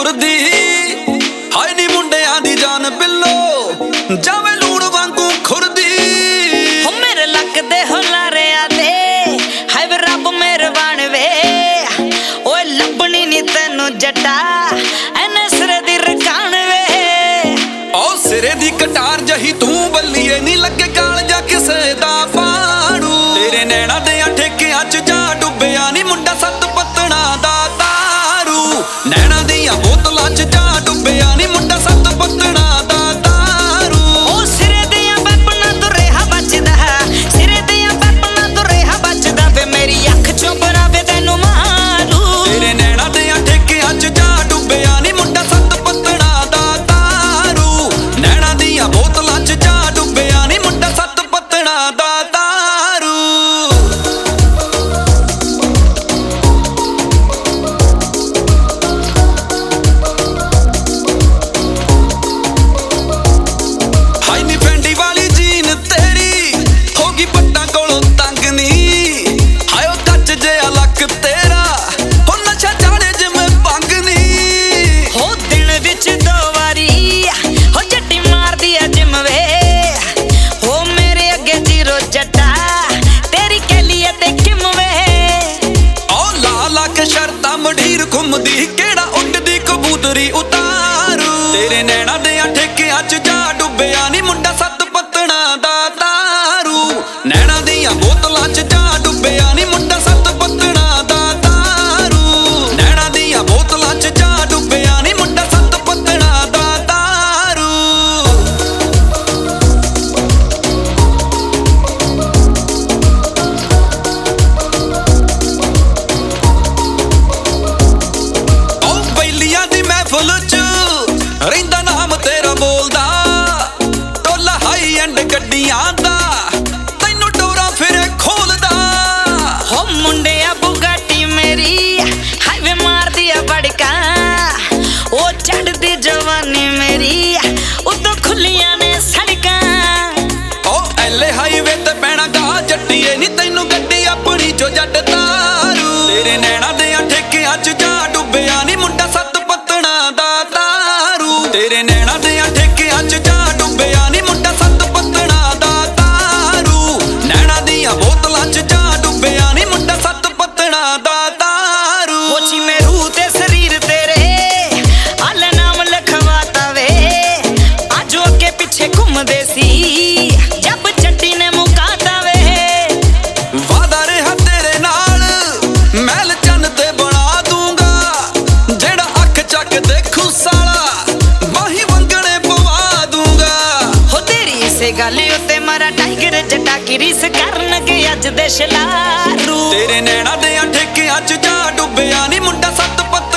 खुरदी हाय नी मुंडियां दी जान बिल्लो जावे लूण वांगू खुरदी हो मेरे लक दे हुलारे आदे हाय वे रब मेहरबान वे ओए लभनी नी तैनू जटा एने सिरे दी रकान वे ओ सिरे दी कटार जही तू बल्लीए नी लगे काल जा किसे दा पाड़ू तेरे नैना दे ठेकियां च जा डुबिया नी मुंडा सत पत्तणा दा तारू नैना दियां बोतलां च जा डुबिया नी मुंडा सत पत्तणा दा तारू ओ सिरे दियां बैपना तो रेहा बचदा सिरे दियां बैपना तो रेहा बचदा वे मेरी अख चों बनावे तैनू मारू तेरे नैना दियां ठेकियां च जा डुबिया नी मुंडा सत पत्तणा दा तारू नैना दियां बोतलां च जा डुबिया नी मुंडा सत पत्तणा दा तारू हाय नी फेंडी वाली जीन तेरी होगी पट्टां कोलों तंग नी हाय ओ कच जिहा लक तेरा हो नशा चाड़े जिवें भंग नी हो दिन विच दो वारी हो जट्टी मारदी है जिम वे हो मेरे अगे जीरो जट्टा तेरी कैलिए ते किम वे ओ ला ला के शर्तां मडीर घुमदी केड़ा उड्डदी कबूतरी उतारू तेरे नैना दे ठेकियां च जा डुबिया नी मुंडा सत पत्तणा दा तारू नैना दियां बोतलां च जा डुबिया नी मुंडा सत पत्तणा दा तारू नैना दियां बोतलां च जा डुबिया नी मुंडा सत पत्तणा दा तारू ओ बैलियां दी महफिल च रहिंदा नाम तेरा बोलदा टोला हाई एंड गड्डियां दा तैनू डोरा फिरे खोलदा हो मुंडिया बुगाटी मेरी हाईवे मार दिया बड़का ओ चढ़दी जवानी मेरी उतो खुलियां ने सड़कां ओ एले हाईवे ते पैणा गा जट्टीए नी तैनू गड्डी अपनी जो जट तारू तेरे नैना दे ठेकियां च जा डुबिया नी मुंडा सत पत्तणा दा तारू तेरे नैना दे ठेकियां च जा डुबिया नी मुंडा सत पत्तणा दा तारू नैना दियां बोतलां च जा डुबिया नी मुंडा सत पत्तणा दा तारू हो ची मेरू ते शरीर तेरे आले नाम लिखवाता वे आजो के पीछे घूमदे सी जब चट्टी ने मुकाता वे वादा रहा तेरे नाल महल चन्न ते बना दूंगा जेड़ा अख चक देखू साला बाही वंगणे पवा दूंगा हो तेरी इसे गल उत्ते मारा टाइगर जटा की रीस करनगे अज दे शलारू तेरे नैना दे ठेकियां च जा डुबिया नी मुंडा सत पत्तणा